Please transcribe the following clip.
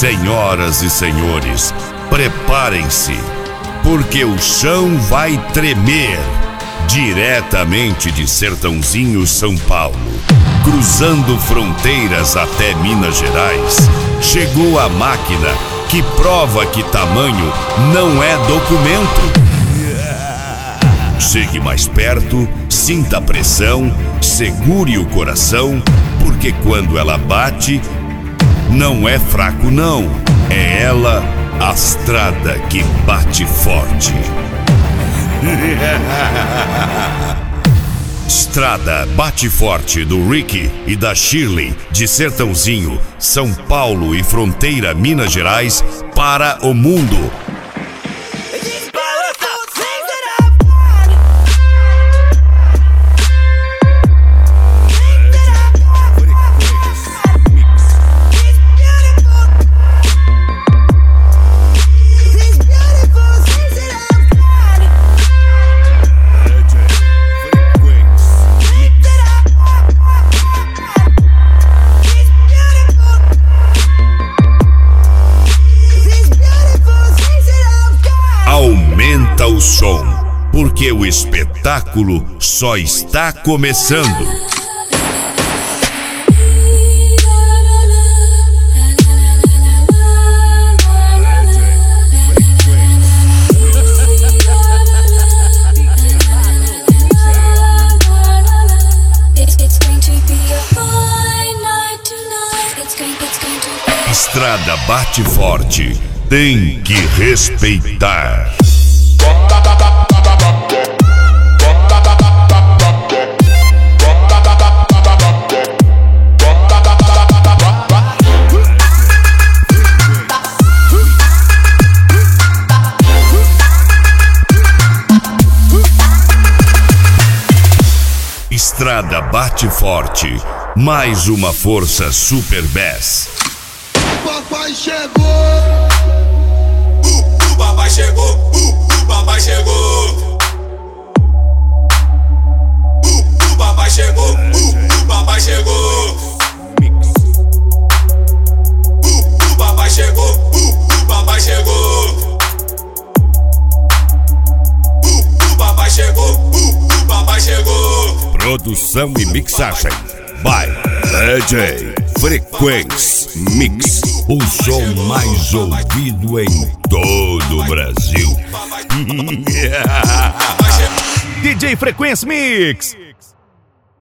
Senhoras e senhores, preparem-se, porque o chão vai tremer. Diretamente de Sertãozinho, São Paulo, cruzando fronteiras até Minas Gerais, chegou a máquina que prova que tamanho não é documento. Chegue mais perto, sinta a pressão, segure o coração, porque quando ela bate, não é fraco não, é ela, a estrada que bate forte. Estrada Bate Forte do Ricky e da Shirley, de Sertãozinho, São Paulo e fronteira Minas Gerais, para o mundo. Aumenta o som, porque o espetáculo só está começando. Estrada Bate Forte, tem que respeitar. Estrada Bate Forte, mais uma força Super Bass. Papai chegou! Papai chegou! Papai chegou! Papai chegou! Papai chegou! Papai chegou! Papai chegou! Papai chegou! Papai chegou! Produção e mixagem by DJ Frequência Mix, o som mais ouvido em todo o Brasil. DJ Frequência Mix.